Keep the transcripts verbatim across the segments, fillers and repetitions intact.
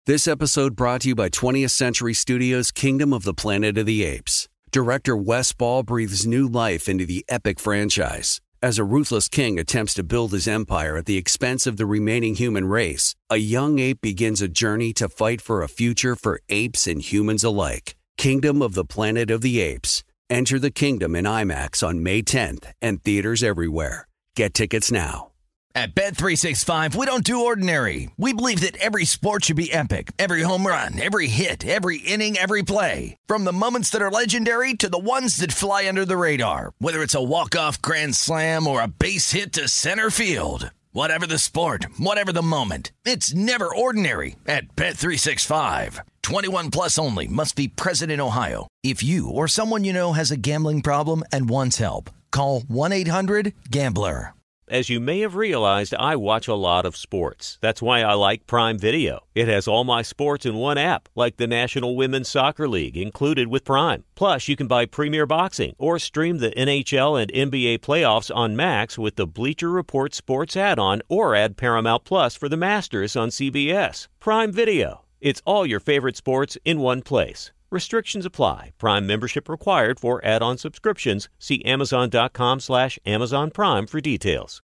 This episode brought to you by twentieth Century Studios' Kingdom of the Planet of the Apes. Director Wes Ball breathes new life into the epic franchise. As a ruthless king attempts to build his empire at the expense of the remaining human race, a young ape begins a journey to fight for a future for apes and humans alike. Kingdom of the Planet of the Apes. Enter the kingdom in IMAX on May tenth and theaters everywhere. Get tickets now. At Bet three sixty-five, we don't do ordinary. We believe that every sport should be epic. Every home run, every hit, every inning, every play. From the moments that are legendary to the ones that fly under the radar. Whether it's a walk-off grand slam or a base hit to center field. Whatever the sport, whatever the moment. It's never ordinary at Bet three sixty-five. twenty-one plus only. Must be present in Ohio. If you or someone you know has a gambling problem and wants help, call one eight hundred gambler. As you may have realized, I watch a lot of sports. That's why I like Prime Video. It has all my sports in one app, like the National Women's Soccer League, included with Prime. Plus, you can buy Premier Boxing or stream the N H L and N B A playoffs on Max with the Bleacher Report Sports add-on, or add Paramount Plus for the Masters on C B S. Prime Video. It's all your favorite sports in one place. Restrictions apply. Prime membership required for add-on subscriptions. See Amazon.com slash Amazon Prime for details.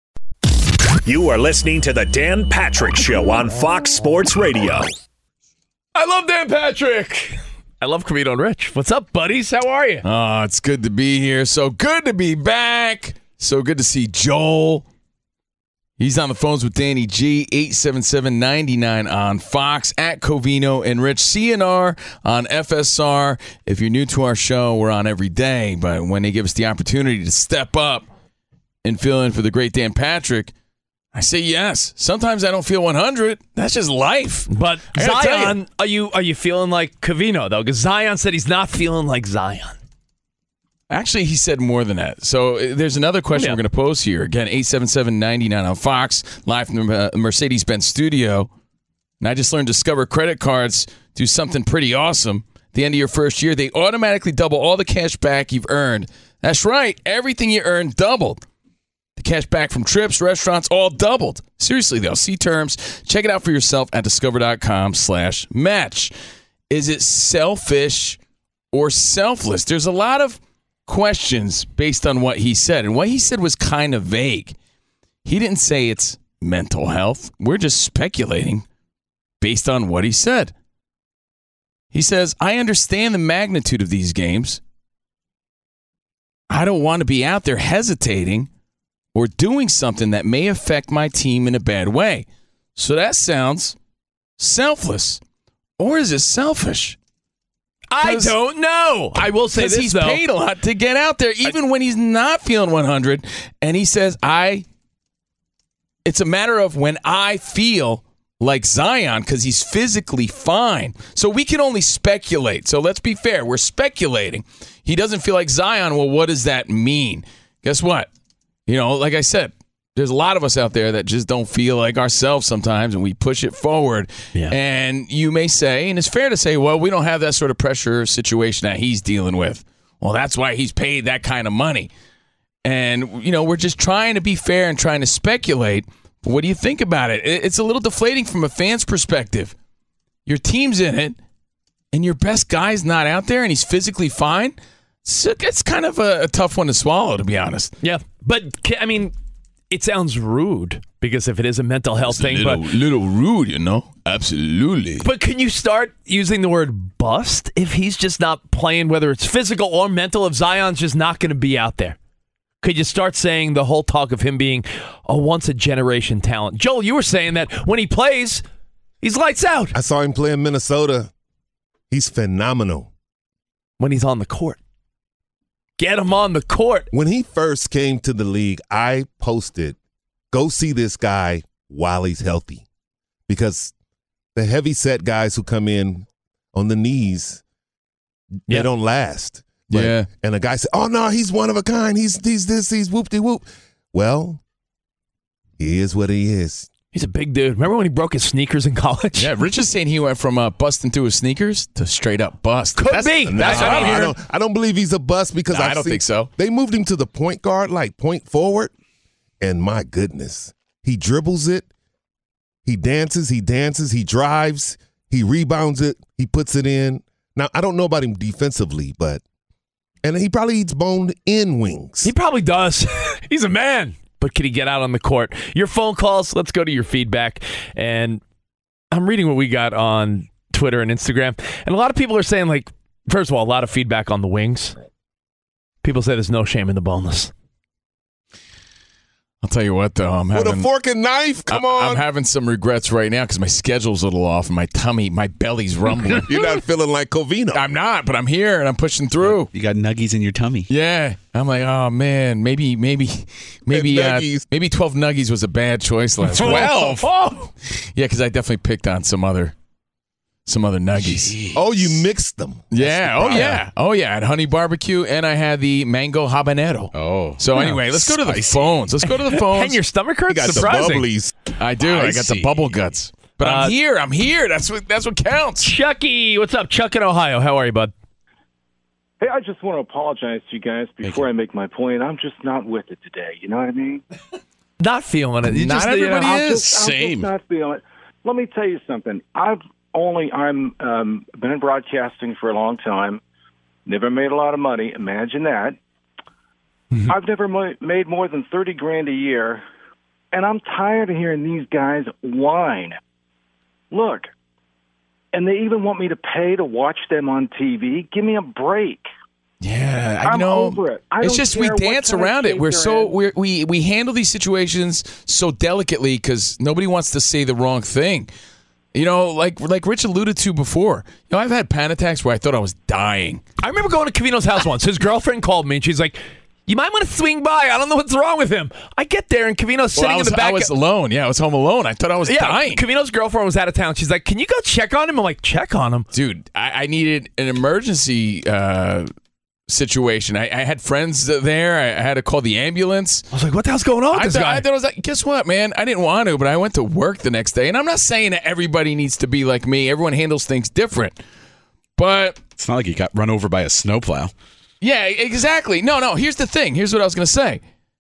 You are listening to the Dan Patrick Show on Fox Sports Radio. I love Dan Patrick. I love Camino and Rich. What's up, buddies? How are you? Oh, it's good to be here. So good to be back. So good to see Joel. He's on the phones with Danny G, eight seven seven, nine nine on Fox, at Covino and Rich, C N R on F S R. If you're new to our show, we're on every day, but when they give us the opportunity to step up and fill in for the great Dan Patrick, I say yes. Sometimes I don't feel one hundred. That's just life. But I gotta tell Zion, you. are you are you feeling like Covino, though? Because Zion said he's not feeling like Zion. Actually, he said more than that. So uh, there's another question Yeah. we're going to pose here. Again, eight seven seven, nine nine on Fox, live from the uh, Mercedes-Benz studio. And I just learned Discover credit cards do something pretty awesome. At the end of your first year, they automatically double all the cash back you've earned. That's right. Everything you earned doubled. The cash back from trips, restaurants, all doubled. Seriously, though. See terms. Check it out for yourself at discover.com slash match. Is it selfish or selfless? There's a lot of questions based on what he said, and what he said was kind of vague. He didn't say it's mental health. We're just speculating based on what he said. He says, I understand the magnitude of these games. I don't want to be out there hesitating or doing something that may affect my team in a bad way. So that sounds selfless. Or is it selfish? I don't know. I will say this, he's though. paid a lot to get out there, even I, when he's not feeling one hundred. And he says, I, it's a matter of when I feel like Zion, because he's physically fine. So we can only speculate. So let's be fair. We're speculating. He doesn't feel like Zion. Well, what does that mean? Guess what? You know, like I said, there's a lot of us out there that just don't feel like ourselves sometimes, and we push it forward. Yeah. And you may say, and it's fair to say, well, we don't have that sort of pressure situation that he's dealing with. Well, that's why he's paid that kind of money. And, you know, we're just trying to be fair and trying to speculate. But what do you think about it? It's a little deflating from a fan's perspective. Your team's in it, and your best guy's not out there, and he's physically fine. So it's kind of a, a tough one to swallow, to be honest. Yeah, but, I mean, it sounds rude, because if it is a mental health It's thing, a little, but little rude, you know? Absolutely. but can you start using the word bust if he's just not playing, whether it's physical or mental, if Zion's just not going to be out there? Could you start saying the whole talk of him being a once-a-generation talent? Joel, you were saying that when he plays, he's lights out. I saw him play in Minnesota. He's phenomenal. When he's on the court. Get him on the court. When he first came to the league, I posted, go see this guy while he's healthy. Because the heavy set guys who come in on the knees, Yeah. they don't last. But- Yeah. And a guy said, oh, no, he's one of a kind. He's, he's this, he's whoop-de-whoop. Well, he is what he is. He's a big dude. Remember when he broke his sneakers in college? Yeah, Rich is saying he went from uh, busting through his sneakers to straight up bust. Could be. No, That's what I, I'm don't, I, hearing. don't, I don't believe he's a bust because No, I've I don't seen- think so. They moved him to the point guard, like point forward, and my goodness, he dribbles it, he dances, he dances, he drives, He rebounds it. He puts it in. Now, I don't know about him defensively, but and he probably eats bone-in wings. He probably does. He's a man. But can he get out on the court? Your phone calls, let's go to your feedback. And I'm reading what we got on Twitter and Instagram. And a lot of people are saying, like, first of all, a lot of feedback on the wings. People say there's no shame in the boneless. I'll tell you what, though. I'm having, With a fork and knife? Come I, on. I'm having some regrets right now because my schedule's a little off and my tummy, my belly's rumbling. You're not feeling like Covino. I'm not, but I'm here and I'm pushing through. You got nuggies in your tummy. Yeah. I'm like, oh, man, maybe, maybe, maybe, uh, maybe twelve nuggies was a bad choice last week. twelve? Oh. Yeah, because I definitely picked on some other some other nuggies. Jeez. Oh, you mixed them. Yeah. Oh, yeah. Oh, yeah. I had honey barbecue and I had the mango habanero. Oh. So anyway, let's go to the phones. Let's go to the phones. And your stomach hurts? You got Surprising. the bubblies. I do. I, I got see. the bubble guts. But Uh, I'm here. I'm here. That's what that's what counts. Chucky, what's up? Chuck in Ohio. How are you, bud? Hey, I just want to apologize to you guys before I make my point. I'm just not with it today. You know what I mean? Not feeling it. You Not just, everybody you know, I'm is. just, I'm Same. just not feeling it. Let me tell you something. I've only I'm um, been in broadcasting for a long time. Never made a lot of money. Imagine that. Mm-hmm. I've never mo- made more than thirty grand a year, and I'm tired of hearing these guys whine. Look, and they even want me to pay to watch them on T V. Give me a break. Yeah, I I'm know. over it. I it's don't just we care what dance kind of around it. shape We're they're so in. we're, we we handle these situations so delicately because nobody wants to say the wrong thing. You know, like like Rich alluded to before. You know, I've had panic attacks where I thought I was dying. I remember going to Covino's house once. His girlfriend called me, and she's like, you might want to swing by. I don't know what's wrong with him. I get there, and Covino's sitting Well, I was, in the back. I was alone. Yeah, I was home alone. I thought I was yeah, dying. Covino's girlfriend was out of town. She's like, can you go check on him? I'm like, check on him? Dude, I, I needed an emergency uh, situation. I, I had friends there. I, I had to call the ambulance. I was like, what the hell's going on with I, this th- guy? I thought I was like, guess what, man? I didn't want to, but I went to work the next day. And I'm not saying that everybody needs to be like me. Everyone handles things different. But It's not like you got run over by a snowplow. yeah, exactly. No, no. Here's the thing. Here's what I was going to say.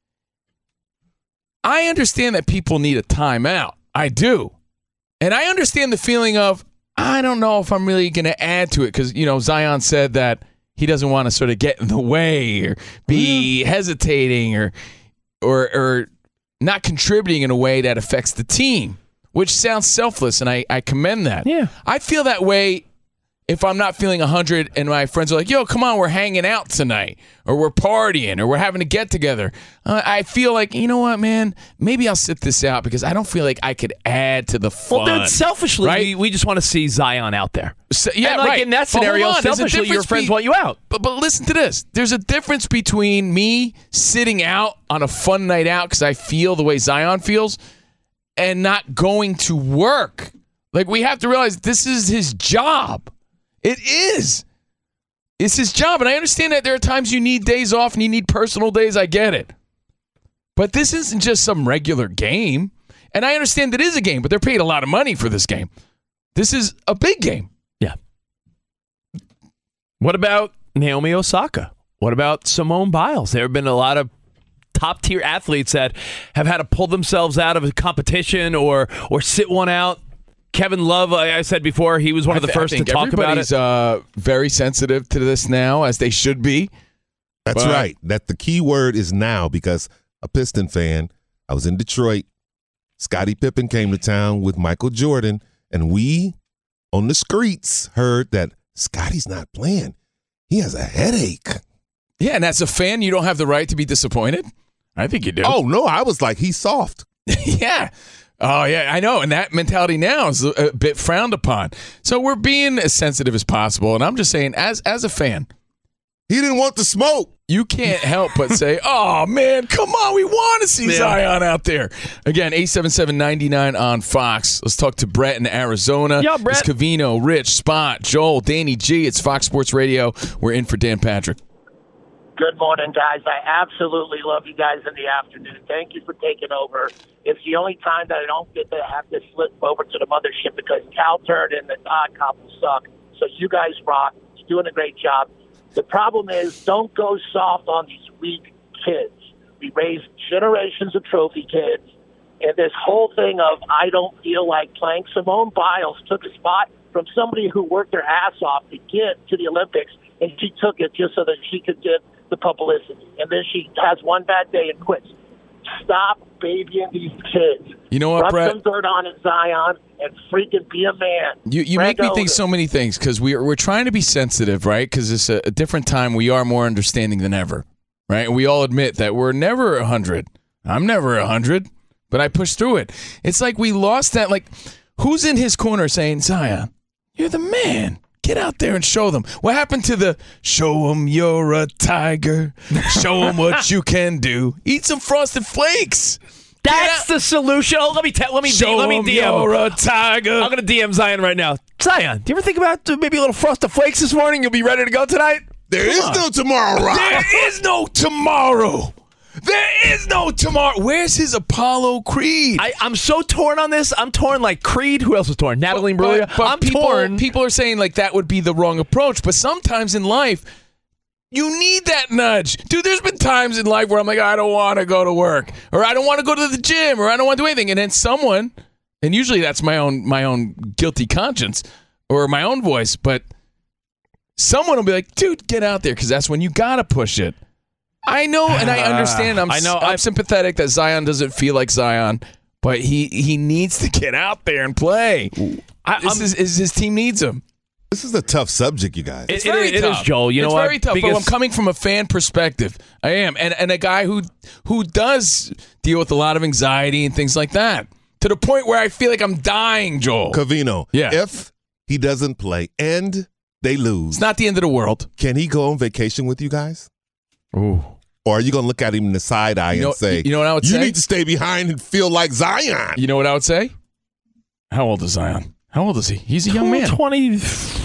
I understand that people need a timeout. I do. And I understand the feeling of, I don't know if I'm really going to add to it because, you know, Zion said that he doesn't want to sort of get in the way or be mm. hesitating or, or, or not contributing in a way that affects the team, which sounds selfless, and I, I commend that. Yeah. I feel that way if I'm not feeling one hundred and my friends are like, yo, come on, we're hanging out tonight, or we're partying, or we're having a get-together. Uh, I feel like, you know what, man, maybe I'll sit this out because I don't feel like I could add to the fun. Well, dude, selfishly, right? we, we just want to see Zion out there. So, yeah, and like right. in that But hold scenario, on, there's a selfishly, your difference friends be- want you out. But, but listen to this. There's a difference between me sitting out on a fun night out because I feel the way Zion feels and not going to work. Like, we have to realize this is his job. It is. It's his job. And I understand that there are times you need days off and you need personal days. I get it. But this isn't just some regular game. And I understand it is a game, but they're paid a lot of money for this game. This is a big game. Yeah. What about Naomi Osaka? What about Simone Biles? There have been a lot of top-tier athletes that have had to pull themselves out of a competition or or sit one out. Kevin Love, I said before, he was one of the I th- first I to think talk about it. Everybody's uh, very sensitive to this now, as they should be. That's But- right. That the key word is now because a Piston fan, I was in Detroit. Scottie Pippen came to town with Michael Jordan, and we on the streets heard that Scottie's not playing. He has a headache. Yeah, and as a fan, you don't have the right to be disappointed. I think you do. Oh, no, I was like, he's soft. yeah. Oh, yeah, I know. And that mentality now is a, a bit frowned upon. So we're being as sensitive as possible. And I'm just saying, as as a fan, he didn't want the smoke. You can't help but say, oh, man, come on. We want to see yeah. Zion out there. Again, eight seven seven, nine nine on Fox. Let's talk to Brett in Arizona. Yeah, Brett. It's Covino, Rich, Spot, Joel, Danny G. It's Fox Sports Radio. We're in for Dan Patrick. Good morning, guys. I absolutely love you guys in the afternoon. Thank you for taking over. It's the only time that I don't get to have to slip over to the mothership because Cal Turd and the Odd Couple suck. So you guys rock. You're doing a great job. The problem is don't go soft on these weak kids. We raised generations of trophy kids. And this whole thing of I don't feel like playing, Simone Biles took a spot from somebody who worked their ass off to get to the Olympics, and she took it just so that she could get the publicity. And then she has one bad day and quits. Stop babying these kids. You know what, Rub Brett? some dirt on it, Zion, and freaking be a man. You you Greg make me think Oden. so many things because we're, we're trying to be sensitive, right? Because it's a, a different time. We are more understanding than ever, right? And we all admit that we're never one hundred. I'm never one hundred, but I push through it. It's like we lost that. Like, who's in his corner saying, Zion, you're the man. Get out there and show them. What happened to the show them you're a tiger, show them what you can do. Eat some Frosted Flakes. That's the solution. Oh, let me tell. Let me Show let me him D M. you're a tiger. I'm gonna D M Zion right now. Zion, do you ever think about uh, maybe a little Frosted Flakes this morning? You'll be ready to go tonight. There Come is on. no tomorrow, Rob. There is no tomorrow. There is no tomorrow. Where's his Apollo Creed? I, I'm so torn on this. I'm torn like Creed. Who else is torn? Natalie Imbruglia. But, but I'm people, torn. people are saying like that would be the wrong approach. But sometimes in life, you need that nudge. Dude, there's been times in life where I'm like, I don't want to go to work, or I don't want to go to the gym, or I don't want to do anything. And then someone, and usually that's my own my own guilty conscience or my own voice, but someone will be like, dude, get out there, because that's when you got to push it. I know, and I understand. I'm, I know. I'm I'm- sympathetic that Zion doesn't feel like Zion, but he, he needs to get out there and play. I, This I'm- is, is his team needs him. This is a tough subject, you guys. It- It's very it is- tough. it is, Joel. You know it's what? very tough. But Because- I'm coming from a fan perspective. I am, and and a guy who who does deal with a lot of anxiety and things like that, to the point where I feel like I'm dying, Joel. Covino, Yeah. if he doesn't play and they lose, It's not the end of the world. can he go on vacation with you guys? Ooh. Or are you going to look at him in the side eye You know- and say, you know what I would you say? need to stay behind and feel like Zion? You know what I would say? How old is Zion? How old is he? He's a young man. twenty,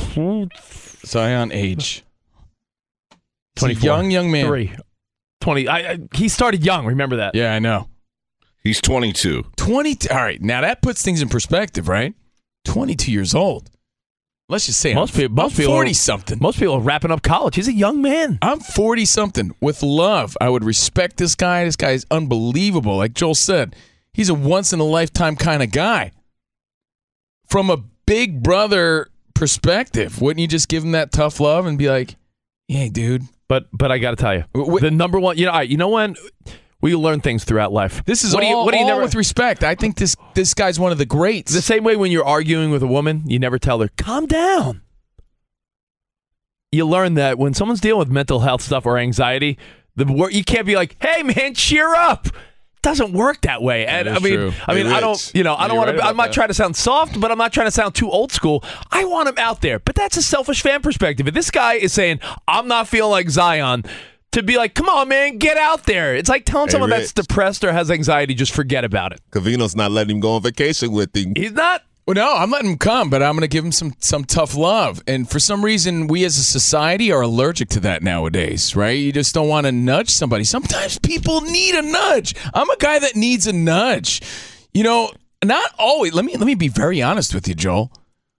Zion age. He's a twenty-four. young, young man. Three. twenty. I, I, he started young. Remember that. Yeah, I know. He's twenty-two. twenty. All right, now that puts things in perspective, right? twenty-two years old. Let's just say Most I'm, people- most I'm people- forty something. Most people are wrapping up college. He's a young man. I'm forty something. With love, I would respect this guy. This guy is unbelievable. Like Joel said, he's a once in a lifetime kind of guy. From a big brother perspective, wouldn't you just give him that tough love and be like, "Hey, dude"? But but I got to tell you, Wh- the number one. You know, all right, you know when we learn things throughout life. This is what all, do you, what do you all never, with respect. I think this this guy's one of the greats. the same way when you're arguing with a woman, you never tell her, calm down. You learn that when someone's dealing with mental health stuff or anxiety, the wor- you can't be like, hey man, cheer up. It doesn't work that way. And That I is mean, true. I mean, Hey, I Rich, don't, you know, I don't you're want right to. about I'm not that. trying to sound soft, but I'm not trying to sound too old school. I want him out there, but that's a selfish fan perspective. If this guy is saying, I'm not feeling like Zion, to be like, come on, man, get out there. It's like telling Hey, someone that's Rich. depressed or has anxiety, just forget about it. Covino's not letting him go on vacation with him. He's not. Well, no, I'm letting him come, but I'm going to give him some some tough love. And for some reason, we as a society are allergic to that nowadays, right? You just don't want to nudge somebody. Sometimes people need a nudge. I'm a guy that needs a nudge. You know, not always. Let me let me be very honest with you, Joel.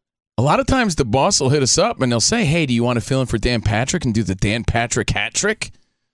A lot of times the boss will hit us up and they'll say, hey, do you want to fill in for Dan Patrick and do the Dan Patrick hat trick?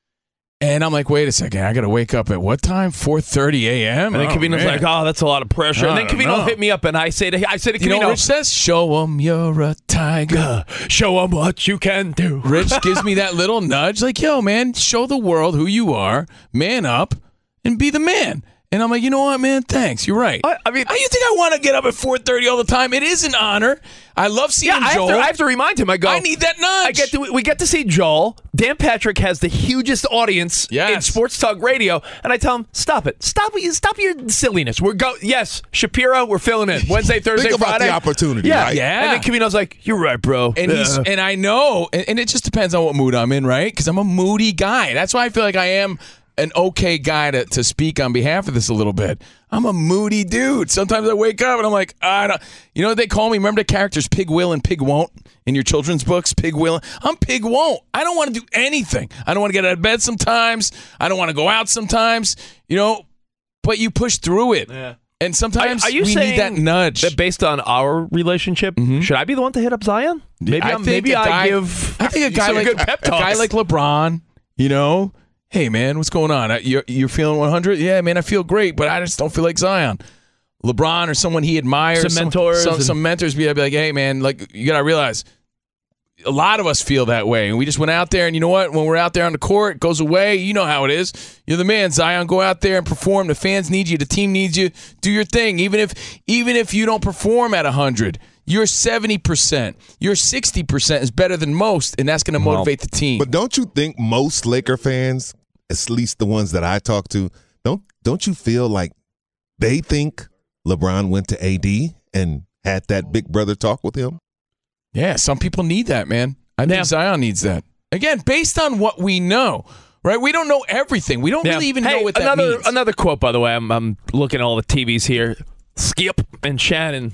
And I'm like, wait a second, I got to wake up at what time? four thirty a.m.? And then Oh, Covino's man. like, oh, that's a lot of pressure. And I then don't Covino know. hit me up, and I say to, I say to You know Covino, what Rich says? Show him you're a tiger. show him what you can do. Rich gives me that little nudge, like, yo, man, show the world who you are, man up, and be the man. And I'm like, you know what, man? Thanks. You're right. I, I mean, you think I want to get up at four thirty all the time? It is an honor. I love seeing yeah, I have, Joel. to, I have to remind him. I go, I need that nudge. I get to, we get to see Joel. Dan Patrick has the hugest audience in Yes. sports talk radio, and I tell him, stop it, stop it, stop your silliness. We're go, yes, Shapiro, we're filling in Wednesday, Thursday, Think about Friday. the opportunity, yeah, right? Yeah. And then Covino's like, you're right, bro. And he's Uh, and I know, and, and it just depends on what mood I'm in, right? Because I'm a moody guy. That's why I feel like I am an okay guy to, to speak on behalf of this a little bit. I'm a moody dude. Sometimes I wake up and I'm like, I don't. You know what they call me? Remember the characters Pig Will and Pig Won't in your children's books? Pig Will. I'm Pig Won't. I don't want to do anything. I don't want to get out of bed sometimes. I don't want to go out sometimes. You know, but you push through it. Yeah. And sometimes are, are you we saying need that nudge. that based on our relationship, should I be the one to hit up Zion? Maybe, I I'm, think maybe a I guy- give. I think a guy some like good pep a guy talks. like LeBron, you know, hey man, what's going on? Uh, You're you're feeling one hundred? Yeah, man, I feel great, but I just don't feel like Zion. LeBron or someone he admires, some mentors, some, and- some mentors be like, hey, man, like you got to realize a lot of us feel that way. And we just went out there, and you know what? When we're out there on the court, it goes away. You know how it is. You're the man, Zion. Go out there and perform. The fans need you. The team needs you. Do your thing. Even if even if you don't perform at one hundred, your seventy percent, your sixty percent is better than most, and that's going to motivate the team. But don't you think most Laker fans, at least the ones that I talk to, don't don't you feel like they think LeBron went to A D and had that big brother talk with him? Yeah, some people need that, man. I think Yeah. Zion needs that. Again, based on what we know, right? We don't know everything. We don't Yeah. really even Hey, know what that another, means. Another quote, by the way. I'm, I'm looking at all the T Vs here. Skip and Shannon.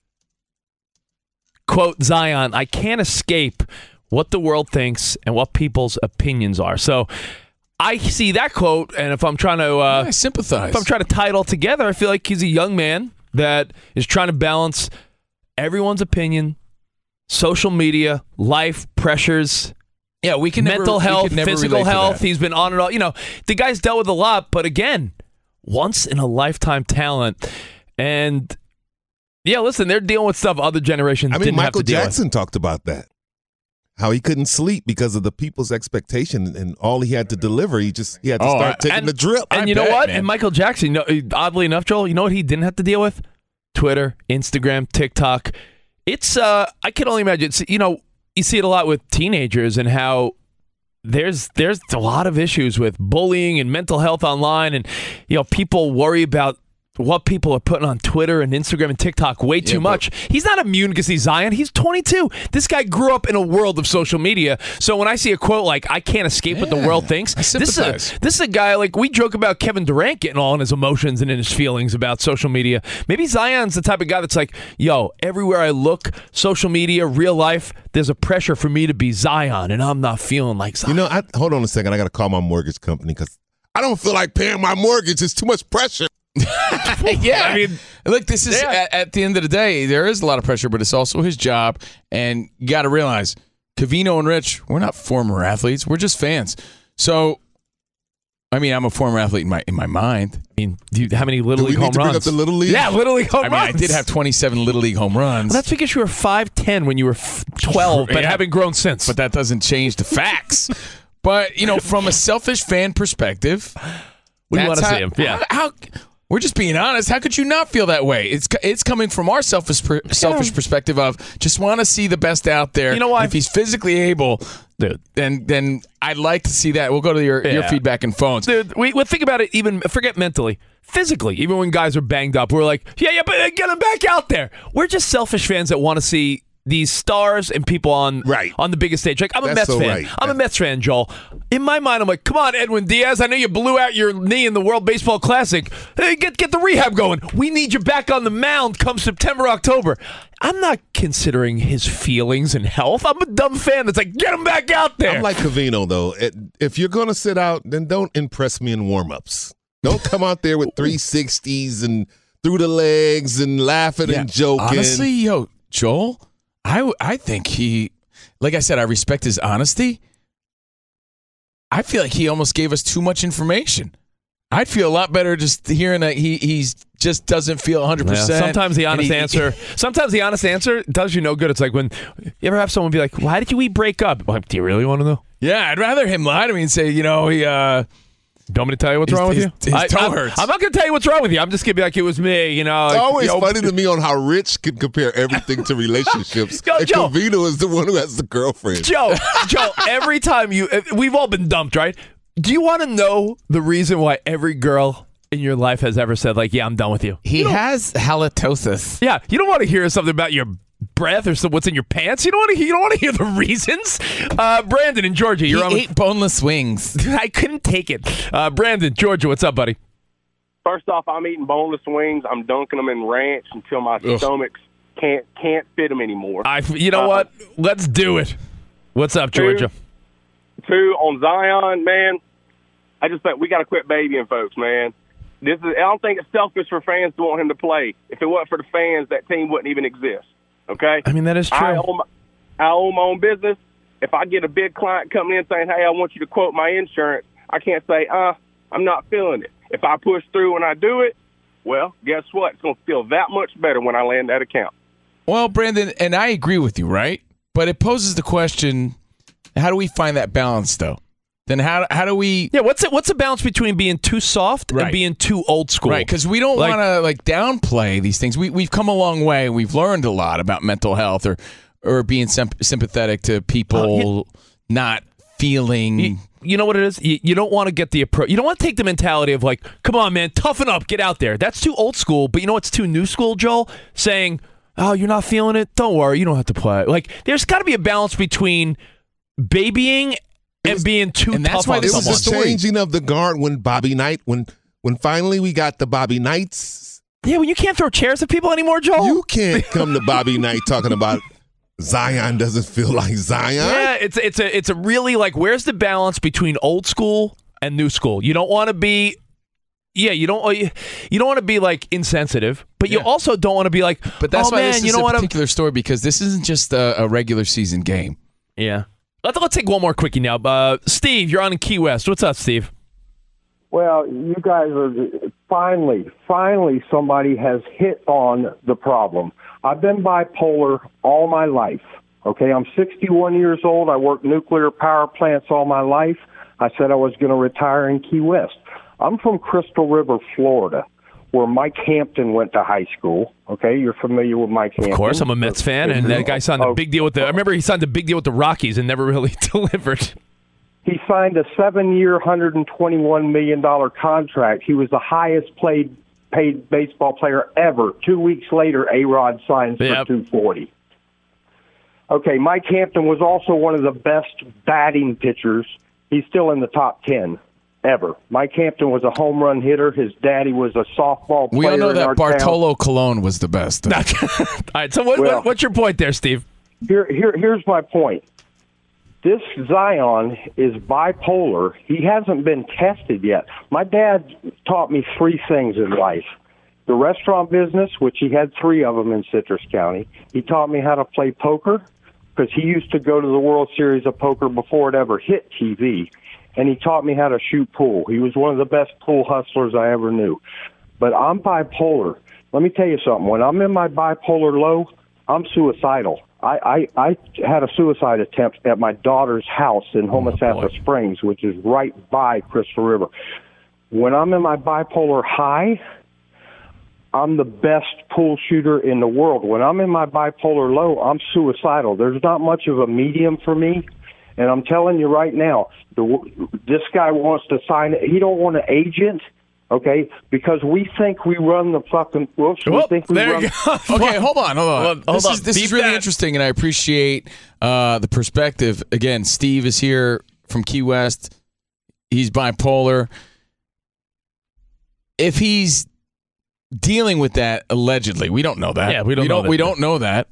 Quote, Zion, I can't escape what the world thinks and what people's opinions are. So I see that quote, and if I'm trying to uh, I sympathize. if I'm trying to tie it all together, I feel like he's a young man that is trying to balance everyone's opinion, social media, life, pressures, yeah, we can never- mental we health, could never physical relate to health. that. He's been on and off. You know, the guy's dealt with a lot, but again, once in a lifetime talent. And yeah, listen, they're dealing with stuff other generations I mean, didn't Michael have to deal Jackson talked about that. How he couldn't sleep because of the people's expectation, and all he had to deliver, he just he had to Oh, start I- taking and, the drip. And I you know bet, what? man. And Michael Jackson, you know, oddly enough, Joel, you know what he didn't have to deal with? Twitter, Instagram, TikTok. It's uh, I can only imagine. It's, you know, you see it a lot with teenagers and how there's there's a lot of issues with bullying and mental health online, and you know, people worry about what people are putting on Twitter and Instagram and TikTok way too Yeah, but- much. He's not immune because he's Zion. He's twenty-two. This guy grew up in a world of social media. So when I see a quote like, I can't escape what the Yeah, world thinks, I this is, sympathize. a, this is a guy, like, we joke about Kevin Durant getting all in his emotions and in his feelings about social media. Maybe Zion's the type of guy that's like, yo, everywhere I look, social media, real life, there's a pressure for me to be Zion, and I'm not feeling like Zion. You know, I, hold on a second. I got to call my mortgage company because I don't feel like paying my mortgage. It's too much pressure. yeah, I mean, look, this is Yeah. at, at the end of the day, there is a lot of pressure, but it's also his job, and you got to realize, Covino and Rich, we're not former athletes, we're just fans. So, I mean, I'm a former athlete in my in my mind. I mean, do you, how many Little Do we League need home to bring runs? up the Little League? Yeah, Little League home I mean, runs. I did have twenty-seven Little League home runs. Well, that's because you were five ten when you were f- twelve, but Yeah. haven't grown since. But that doesn't change the facts. But, you know, from a selfish fan perspective, We that's wanna how- see him, yeah. How, how we're just being honest. How could you not feel that way? It's it's coming from our selfish per, selfish perspective of just want to see the best out there. You know why? If he's physically able, Dude. then then I'd like to see that. We'll go to your, your Yeah. feedback and phones. Dude, we, we think about it, even forget mentally, physically, even when guys are banged up, we're like, yeah, yeah, but get them back out there. We're just selfish fans that want to see these stars and people on Right. on the biggest stage. Like, I'm a That's Mets so fan. right. I'm a Mets fan, Joel. In my mind, I'm like, come on, Edwin Diaz. I know you blew out your knee in the World Baseball Classic. Hey, get get the rehab going. We need you back on the mound come September, October. I'm not considering his feelings and health. I'm a dumb fan that's like, get him back out there. I'm like Covino, though. It, if you're going to sit out, then don't impress me in warm-ups. Don't come out there with three sixties and through the legs and laughing Yeah. and joking. Honestly, yo, Joel, I, w- I think he, like I said, I respect his honesty. I feel like he almost gave us too much information. I'd feel a lot better just hearing that he he's just doesn't feel one hundred Yeah, percent. sometimes the honest And he- answer, sometimes the honest answer does you no good. It's like when you ever have someone be like, "Why did we break up?" Like, do you really want to know? Yeah, I'd rather him lie to me and say, you know, he. Uh, Do you want me to tell you what's His- wrong with his- you? his I, toe I'm, hurts. I'm not going to tell you what's wrong with you. I'm just going to be like, it was me. You know, It's like, always you know, funny to me on how Rich can compare everything to relationships. Yo, and Joe. Covino is the one who has the girlfriend. Joe, Joe. Every time you, we've all been dumped, right? Do you want to know the reason why every girl in your life has ever said, like, "Yeah, I'm done with you"? He has halitosis. Yeah, you don't want to hear something about your breath or so what's in your pants. You don't want to. You don't want to hear the reasons. Uh, Brandon in Georgia, you're He on. ate boneless wings. I couldn't take it. Uh, Brandon, Georgia, what's up, buddy? First off, I'm eating boneless wings. I'm dunking them in ranch until my Ugh. stomach can't can't fit them anymore. I, you know Uh, what? Let's do it. What's up, Georgia? Two, on Zion, man, I just think we got to quit babying folks, man. This is. I don't think it's selfish for fans to want him to play. If it wasn't for the fans, that team wouldn't even exist. Okay? I mean, that is true. I own, my, I own my own business. If I get a big client coming in saying, hey, I want you to quote my insurance, I can't say, uh, I'm not feeling it. If I push through and I do it, Well, guess what? It's going to feel that much better when I land that account. Well, Brandon, and I agree with you, right? But it poses the question, how do we find that balance, though? Then how how do we... Yeah, what's it, what's the balance between being too soft right. and being too old school? Right, because we don't like, want to like downplay these things. We, we've come a long way. We've learned a lot about mental health or, or being sim- sympathetic to people uh, yeah. not feeling... You, you know what it is? You, you don't want to get the approach. You don't want to take the mentality of like, come on, man, toughen up, get out there. That's too old school. But you know what's too new school, Joel? Saying, oh, you're not feeling it? Don't worry, you don't have to play. Like, there's got to be a balance between babying and was, being too and tough that's why on this someone. was the changing of the guard when Bobby Knight, when when finally we got the Bobby Knights. Yeah, when you can't throw chairs at people anymore, Joel. You can't come to Bobby Knight talking about Zion doesn't feel like Zion. Yeah, it's it's a it's a really like where's the balance between old school and new school? You don't want to be, yeah, you don't you don't want to be like insensitive, but you yeah. also don't want to be like, but that's oh, why man, this you is know a what particular I'm... story because this isn't just a, a regular season game. Yeah, let's let's take one more quickie now. Uh, Steve, you're on in Key West. What's up, Steve? Well, you guys are finally, finally somebody has hit on the problem. I've been bipolar all my life. Okay, I'm sixty-one years old. I worked nuclear power plants all my life. I said I was going to retire in Key West. I'm from Crystal River, Florida, where Mike Hampton went to high school. Okay, you're familiar with Mike Hampton. Of course, I'm a Mets fan, and that guy signed a big deal with the. I remember he signed a big deal with the Rockies and never really delivered. He signed a seven-year, one hundred twenty-one million dollars contract. He was the highest played paid baseball player ever. Two weeks later, A-Rod signs yep. for two hundred forty dollars. Okay, Mike Hampton was also one of the best batting pitchers. He's still in the top ten ever. Mike Hampton was a home run hitter. His daddy was a softball player. We all know that Bartolo town. Colon was the best. All right, so what, well, what, what's your point there, Steve? Here, here, here's my point. This Zion is bipolar. He hasn't been tested yet. My dad taught me three things in life. The restaurant business, which he had three of them in Citrus County. He taught me how to play poker because he used to go to the World Series of Poker before it ever hit T V. And he taught me how to shoot pool. He was one of the best pool hustlers I ever knew. But I'm bipolar. Let me tell you something. When I'm in my bipolar low, I'm suicidal. I, I, I had a suicide attempt at my daughter's house in Homosassa oh, Springs, which is right by Crystal River. When I'm in my bipolar high, I'm the best pool shooter in the world. When I'm in my bipolar low, I'm suicidal. There's not much of a medium for me. And I'm telling you right now, the, this guy wants to sign it. He don't want an agent. Okay, because we think we run the fucking. Whoops, we oh, think we there run. You go. Okay, hold on, hold on. Hold, hold this on. is this Beat is really that. interesting, and I appreciate uh, the perspective. Again, Steve is here from Key West. He's bipolar. If he's dealing with that allegedly, we don't know that. Yeah, we don't. We know don't. that. We don't know that.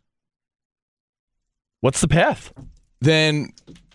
What's the path? Then,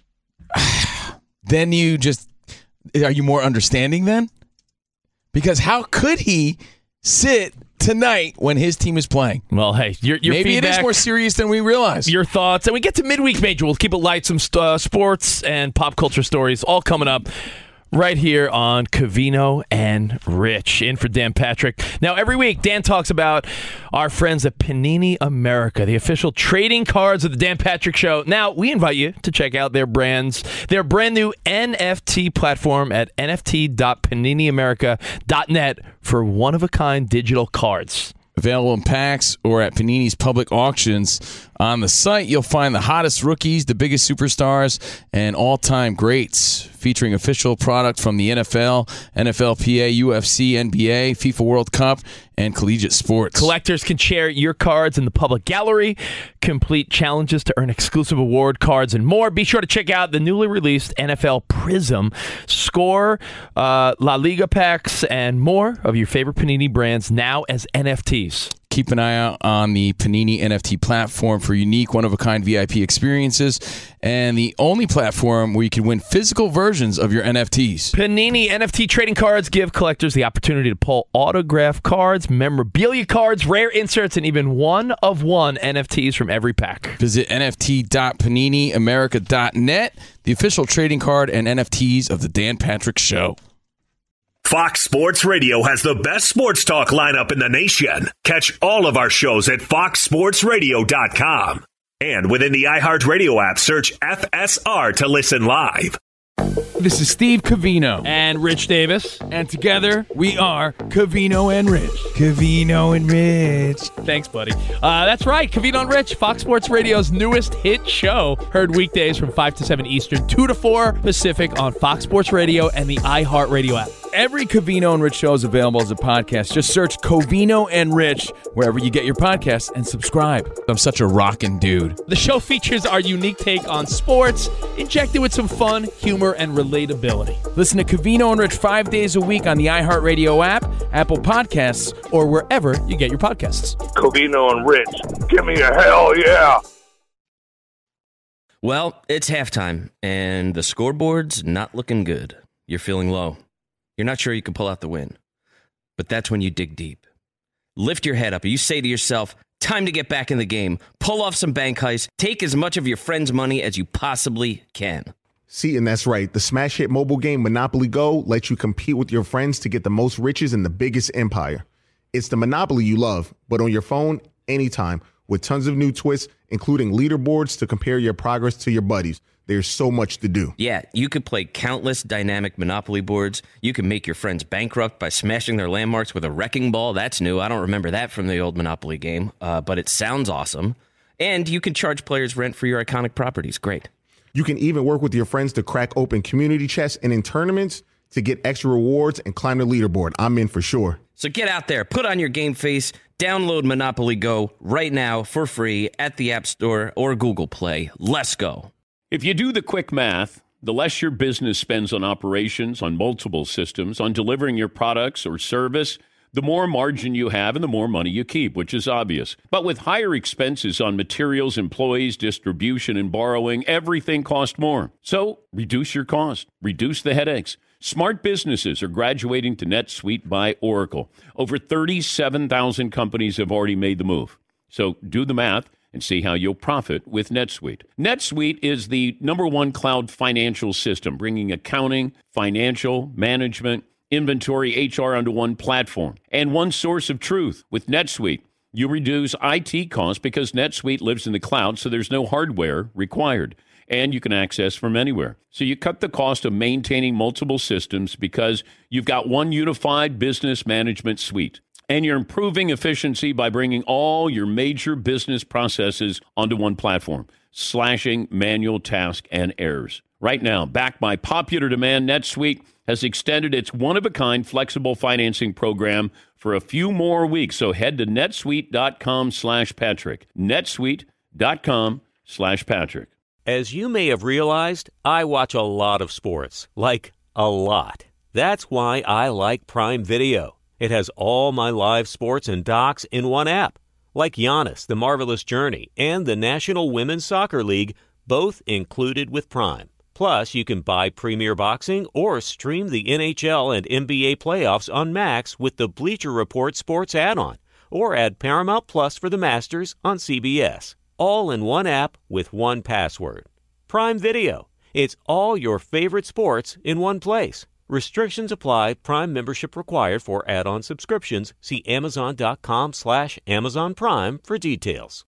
then you just are you more understanding then? Because how could he sit tonight when his team is playing? Well, hey, your, your maybe feedback, it is more serious than we realize. Your thoughts, and we get to midweek major. We'll keep it light. Some uh, sports and pop culture stories all coming up right here on Covino and Rich. In for Dan Patrick. Now, every week, Dan talks about our friends at Panini America, the official trading cards of the Dan Patrick Show. Now, we invite you to check out their brands, their brand new N F T platform at N F T dot panini america dot net for one-of-a-kind digital cards. Available in packs or at Panini's public auctions. On the site, you'll find the hottest rookies, the biggest superstars, and all-time greats, featuring official product from the N F L, N F L P A, U F C, N B A, FIFA World Cup, and collegiate sports. Collectors can share your cards in the public gallery, complete challenges to earn exclusive award cards, and more. Be sure to check out the newly released N F L Prism, Score, uh, La Liga packs, and more of your favorite Panini brands now as N F Ts. Keep an eye out on the Panini N F T platform for unique, one-of-a-kind V I P experiences, and the only platform where you can win physical versions of your N F Ts. Panini N F T trading cards give collectors the opportunity to pull autograph cards, memorabilia cards, rare inserts, and even one-of-one N F Ts from every pack. Visit N F T dot panini america dot net, the official trading card and N F Ts of the Dan Patrick Show. Fox Sports Radio has the best sports talk lineup in the nation. Catch all of our shows at fox sports radio dot com. And within the iHeartRadio app, search F S R to listen live. This is Steve Covino. And Rich Davis. And together, we are Covino and Rich. Covino and Rich. Thanks, buddy. Uh, that's right. Covino and Rich, Fox Sports Radio's newest hit show. Heard weekdays from five to seven Eastern, two to four Pacific on Fox Sports Radio and the iHeartRadio app. Every Covino and Rich show is available as a podcast. Just search Covino and Rich wherever you get your podcasts and subscribe. I'm such a rockin' dude. The show features our unique take on sports, injected with some fun, humor, and relatability. Listen to Covino and Rich five days a week on the iHeartRadio app, Apple Podcasts, or wherever you get your podcasts. Covino and Rich, give me a hell yeah. Well, it's halftime, and the scoreboard's not looking good. You're feeling low. You're not sure you can pull out the win. But that's when you dig deep. Lift your head up and you say to yourself, time to get back in the game. Pull off some bank heists. Take as much of your friend's money as you possibly can. See, and that's right. The smash hit mobile game Monopoly Go lets you compete with your friends to get the most riches in the biggest empire. It's the Monopoly you love, but on your phone, anytime, with tons of new twists, including leaderboards to compare your progress to your buddies. There's so much to do. Yeah, you could play countless dynamic Monopoly boards. You can make your friends bankrupt by smashing their landmarks with a wrecking ball. That's new. I don't remember that from the old Monopoly game, uh, but it sounds awesome. And you can charge players rent for your iconic properties. Great. You can even work with your friends to crack open community chests and in tournaments to get extra rewards and climb the leaderboard. I'm in for sure. So get out there, put on your game face, download Monopoly Go right now for free at the App Store or Google Play. Let's go. If you do the quick math, the less your business spends on operations, on multiple systems, on delivering your products or service, the more margin you have and the more money you keep, which is obvious. But with higher expenses on materials, employees, distribution, and borrowing, everything costs more. So reduce your cost, reduce the headaches. Smart businesses are graduating to NetSuite by Oracle. Over thirty-seven thousand companies have already made the move. So do the math and see how you'll profit with NetSuite. NetSuite is the number one cloud financial system, bringing accounting, financial, management, inventory, H R onto one platform and one source of truth. With NetSuite, you reduce I T costs because NetSuite lives in the cloud, so there's no hardware required, and you can access from anywhere. So you cut the cost of maintaining multiple systems because you've got one unified business management suite. And you're improving efficiency by bringing all your major business processes onto one platform, slashing manual tasks and errors. Right now, backed by popular demand, NetSuite has extended its one-of-a-kind flexible financing program for a few more weeks. So head to netsuite.com slash Patrick. netsuite.com slash Patrick. As you may have realized, I watch a lot of sports. Like, a lot. That's why I like Prime Video. It has all my live sports and docs in one app, like Giannis, The Marvelous Journey, and the National Women's Soccer League, both included with Prime. Plus, you can buy Premier Boxing or stream the N H L and N B A playoffs on Max with the Bleacher Report Sports add-on, or add Paramount Plus for the Masters on C B S. All in one app with one password. Prime Video. It's all your favorite sports in one place. Restrictions apply. Prime membership required for add-on subscriptions. See amazon.com slash Amazon Prime for details.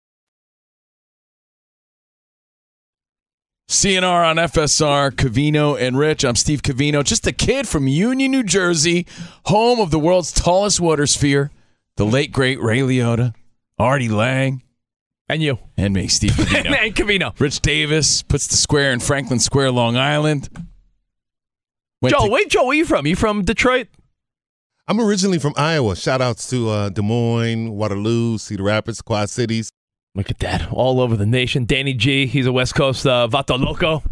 C N R on F S R, Covino and Rich. I'm Steve Covino, just a kid from Union, New Jersey, home of the world's tallest water sphere, the late, great Ray Liotta, Artie Lang. And you. And me, Steve Covino. And Covino. Rich Davis puts the square in Franklin Square, Long Island. Went Joe, to- wait, Joe, where are you from? You from Detroit? I'm originally from Iowa. Shout outs to uh, Des Moines, Waterloo, Cedar Rapids, Quad Cities. Look at that. All over the nation. Danny G, he's a West Coast uh, Vato Loco.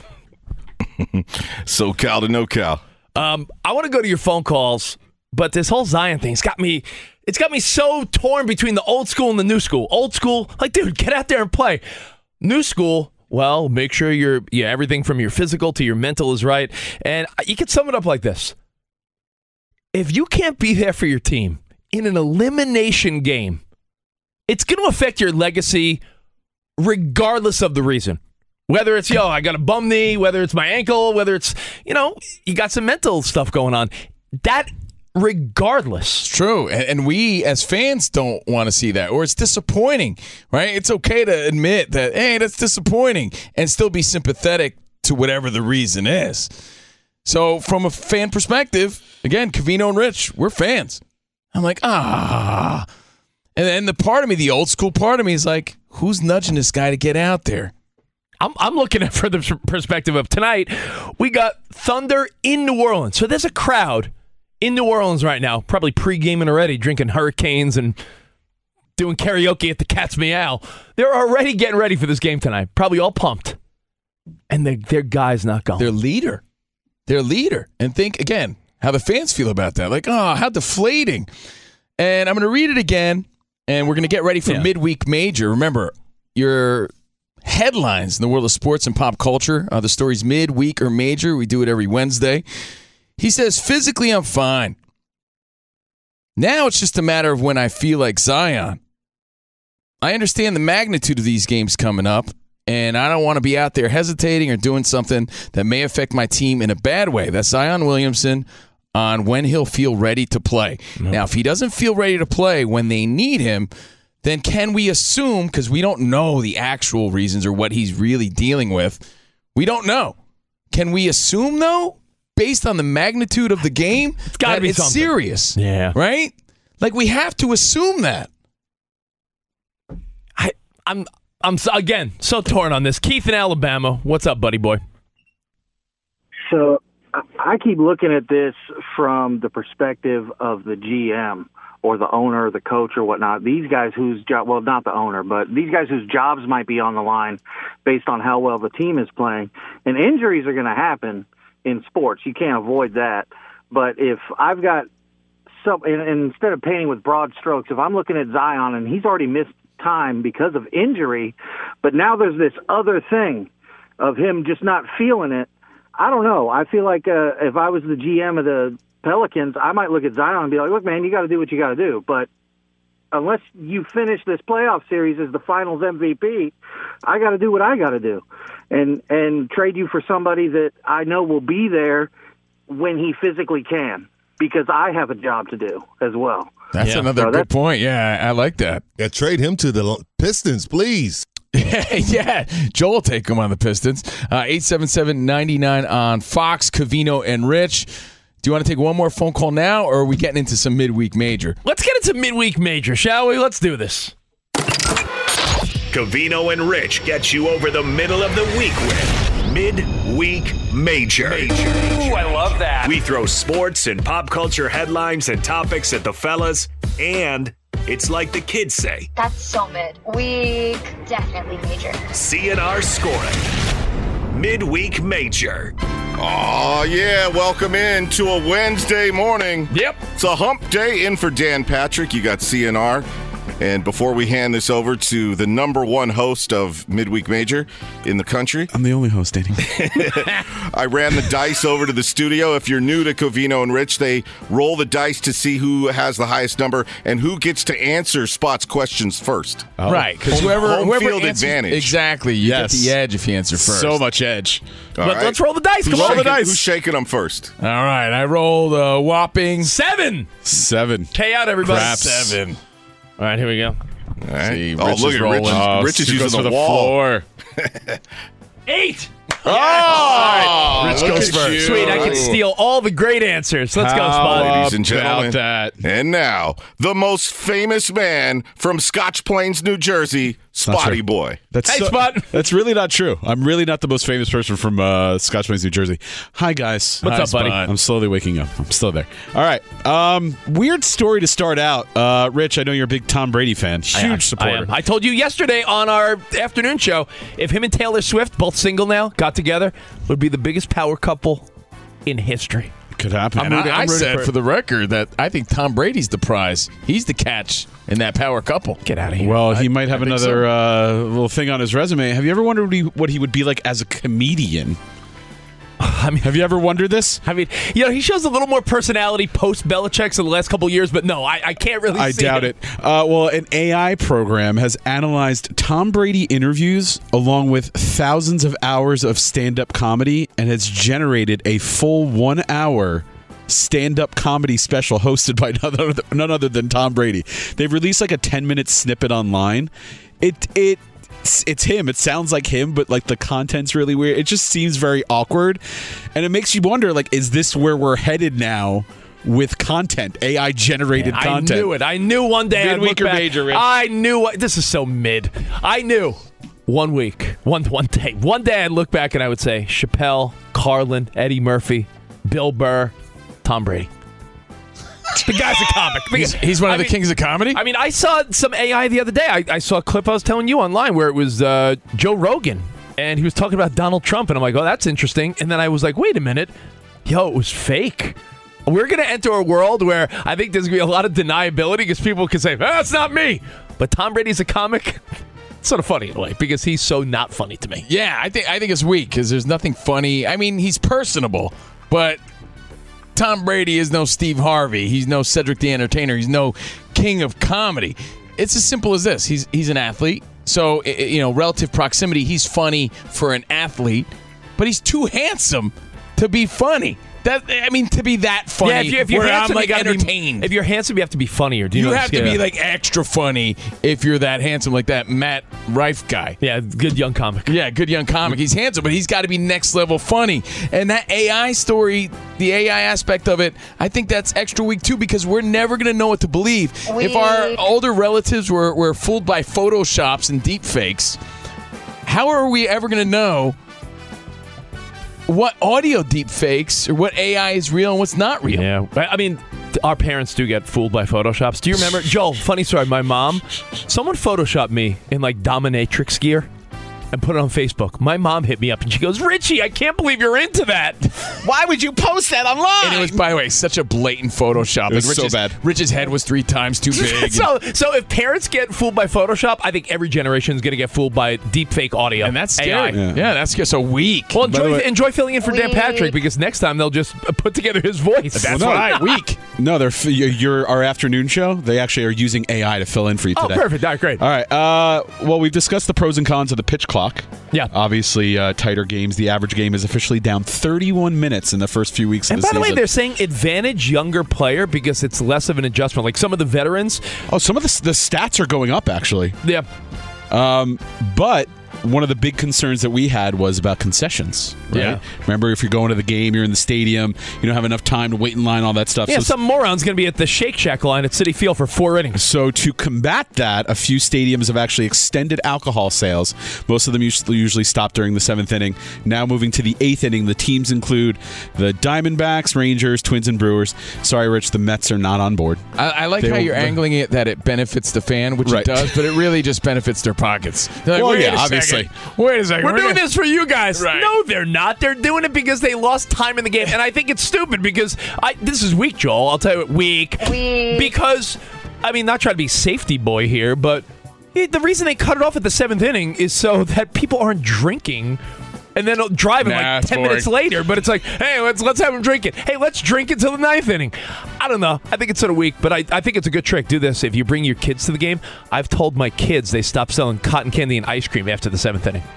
SoCal to NoCal. Um, I want to go to your phone calls, but this whole Zion thing's got me, it's got me so torn between the old school and the new school. Old school, like, dude, get out there and play. New school, well, make sure you're, yeah, everything from your physical to your mental is right. And you can sum it up like this. If you can't be there for your team in an elimination game, it's going to affect your legacy regardless of the reason. Whether it's, yo, I got a bum knee, whether it's my ankle, whether it's, you know, you got some mental stuff going on. that regardless. It's true. And, and we as fans don't want to see that, or it's disappointing, right? It's okay to admit that, hey, that's disappointing, and still be sympathetic to whatever the reason is. So from a fan perspective, again, Covino and Rich, we're fans. I'm like, ah. And then the part of me, the old school part of me is like, who's nudging this guy to get out there? I'm, I'm looking at it from the perspective of tonight. We got Thunder in New Orleans. So there's a crowd in New Orleans right now, probably pre-gaming already, drinking Hurricanes and doing karaoke at the Cat's Meow. They're already getting ready for this game tonight. Probably all pumped. And their, their guy's not going. Their leader. Their leader. And think, again, how the fans feel about that. Like, oh, how deflating. And I'm going to read it again, and we're going to get ready for yeah. midweek major. Remember, your headlines in the world of sports and pop culture are the stories midweek or major. We do it every Wednesday. He says, physically, I'm fine. Now it's just a matter of when I feel like Zion. I understand the magnitude of these games coming up, and I don't want to be out there hesitating or doing something that may affect my team in a bad way. That's Zion Williamson on when he'll feel ready to play. No. Now, if he doesn't feel ready to play when they need him, then can we assume, because we don't know the actual reasons or what he's really dealing with, we don't know. Can we assume, though, based on the magnitude of the game, it's gotta be it's something. serious? Yeah. Right? Like, we have to assume that. I, I'm, I'm so, again, so torn on this. Keith in Alabama, what's up, buddy boy? So I keep looking at this from the perspective of the G M or the owner or the coach or whatnot. These guys whose job, well, not the owner, but these guys whose jobs might be on the line based on how well the team is playing. And injuries are going to happen in sports. You can't avoid that. But if I've got some, and, and instead of painting with broad strokes, if I'm looking at Zion and he's already missed time because of injury, but now there's this other thing of him just not feeling it, I don't know. I feel like uh, if I was the G M of the Pelicans, I might look at Zion and be like, look, man, you got to do what you got to do. But unless you finish this playoff series as the finals M V P, I got to do what I got to do and and trade you for somebody that I know will be there when he physically can, because I have a job to do as well. That's yeah. another so good that's, point. Yeah, I like that. Yeah, trade him to the Pistons, please. Yeah, Joel will take him on the Pistons. Uh, eight seven seven, nine nine on Fox, Covino and Rich. Do you want to take one more phone call now, or are we getting into some midweek major? Let's get into midweek major, shall we? Let's do this. Covino and Rich get you over the middle of the week with Midweek Major. Major. Ooh, I love that. We throw sports and pop culture headlines and topics at the fellas, and it's like the kids say. That's so mid. Week, definitely major. C N R scoring. Midweek Major. Oh, yeah. Welcome in to a Wednesday morning. Yep. It's a hump day in for Dan Patrick. You got C N R. And before we hand this over to the number one host of Midweek Major in the country. I'm the only host, Danny. I ran the dice over to the studio. If you're new to Covino and Rich, they roll the dice to see who has the highest number and who gets to answer Spot's questions first. Oh. Right, because whoever, home whoever field answers, advantage. Exactly. You yes. get the edge if you answer first. So much edge. Let, right. Let's roll the dice. Come roll on. the dice. Who's shaking them first? All right, I rolled a whopping seven. Seven. K out, everybody. Craps. Seven. All right, here we go. All right. See, oh, Rich look is at rolling. Rich. Oh, Rich is using the, the wall. floor. Eight. Oh, right. Rich goes first. You. Sweet, I can steal all the great answers. Let's How go, Spot. Ladies and gentlemen. That. And now, the most famous man from Scotch Plains, New Jersey, Spotty Boy. That's hey, so, Spot. That's really not true. I'm really not the most famous person from uh, Scotch Plains, New Jersey. Hi, guys. What's Hi, up, buddy? Spot. I'm slowly waking up. I'm still there. All right. Um, weird story to start out. Uh, Rich, I know you're a big Tom Brady fan. Huge I am, supporter. I, am. I told you yesterday on our afternoon show, if him and Taylor Swift, both single now, got together, would be the biggest power couple in history. Could happen. And rooting, I, I said for, for the record that I think Tom Brady's the prize. He's the catch in that power couple. Get out of here. Well, I, he might have I another so. uh, little thing on his resume. Have you ever wondered what he, what he would be like as a comedian? I mean, have you ever wondered this? I mean, you know, he shows a little more personality post Belichick's in the last couple of years, but no, I, I can't really I see doubt him. it. Uh, well, an A I program has analyzed Tom Brady interviews along with thousands of hours of stand-up comedy and has generated a full one hour stand-up comedy special hosted by none other, none other than Tom Brady. They've released like a ten-minute snippet online. It it it's, it's him. It sounds like him, but like the content's really weird. It just seems very awkward, and it makes you wonder, like, is this where we're headed now with content, A I generated yeah, content? I knew it. I knew one day. I'd look Midweek or back, major? Rich? I knew. This is so mid. I knew one week, one one day, one day I'd look back and I would say Chappelle, Carlin, Eddie Murphy, Bill Burr, Tom Brady. The guy's a comic. He's, he's one of I the mean, kings of comedy? I mean, I saw some A I the other day. I, I saw a clip I was telling you online where it was uh, Joe Rogan, and he was talking about Donald Trump, and I'm like, oh, that's interesting. And then I was like, wait a minute. Yo, it was fake. We're going to enter a world where I think there's going to be a lot of deniability because people can say, oh, that's not me. But Tom Brady's a comic. It's sort of funny in a way because he's so not funny to me. Yeah, I think I think it's weak because there's nothing funny. I mean, he's personable, but Tom Brady is no Steve Harvey. He's no Cedric the Entertainer. He's no king of comedy. It's as simple as this. He's he's an athlete. So, you know, relative proximity, he's funny for an athlete, but he's too handsome to be funny. That I mean, to be that funny, yeah, if you're, if you're where handsome, I'm like you gotta entertained. Be, if you're handsome, you have to be funnier. Do you, you know have to yeah. be like extra funny if you're that handsome, like that Matt Rife guy. Yeah, good young comic. Yeah, good young comic. He's handsome, but he's got to be next level funny. And that A I story, the A I aspect of it, I think that's extra weak too because we're never going to know what to believe. Weak. If our older relatives were, were fooled by Photoshops and deep fakes, how are we ever going to know what audio deep fakes or what A I is real and what's not real? Yeah, I mean, our parents do get fooled by Photoshops. Do you remember, Joel? Funny story. My mom, someone Photoshopped me in like dominatrix gear and put it on Facebook. My mom hit me up and she goes, "Richie, I can't believe you're into that. Why would you post that online?" And it was, by the way, such a blatant Photoshop. It was like so Rich's, bad. Rich's head was three times too big. so, so if parents get fooled by Photoshop, I think every generation is going to get fooled by deep fake audio. And that's scary. A I. Yeah. yeah, that's scary. So weak. Well, enjoy, way- enjoy filling in for Dan Weak. Patrick because next time they'll just put together his voice. That's Well, no. right. Weak. No, they're f- your, your our afternoon show. They actually are using A I to fill in for you Oh, today. perfect. All right, great. All right. Uh, well, we've discussed the pros and cons of the pitch clock. Yeah. Obviously, uh, tighter games. The average game is officially down thirty-one minutes in the first few weeks of And the by the way, season. they're saying advantage younger player because it's less of an adjustment. Like some of the veterans. Oh, some of the, the stats are going up, actually. Yeah. Um, but one of the big concerns that we had was about concessions. Right? Yeah. Remember, if you're going to the game, you're in the stadium, you don't have enough time to wait in line, all that stuff. Yeah, so, some moron's going to be at the Shake Shack line at Citi Field for four innings. so to combat that, a few stadiums have actually extended alcohol sales. Most of them usually, usually stop during the seventh inning. Now moving to the eighth inning, the teams include the Diamondbacks, Rangers, Twins, and Brewers. Sorry, Rich, the Mets are not on board. I, I like They how will- you're angling it that it benefits the fan, which Right. it does, but it really just benefits their pockets. They're like, Well, wait yeah, a obviously. second. Wait a second. We're, doing gonna- this for you guys. Right. No, they're not. They're doing it because they lost time in the game. And I think it's stupid because I this is weak, Joel. I'll tell you what, weak. Weak. Because, I mean, not trying to be safety boy here, but it, the reason they cut it off at the seventh inning is so that people aren't drinking and then driving Nah, like it's ten boring. minutes later. But it's like, hey, let's let's have them drink it. Hey, let's drink until the ninth inning. I don't know. I think it's sort of weak, but I, I think it's a good trick. Do this. If you bring your kids to the game, I've told my kids they stop selling cotton candy and ice cream after the seventh inning.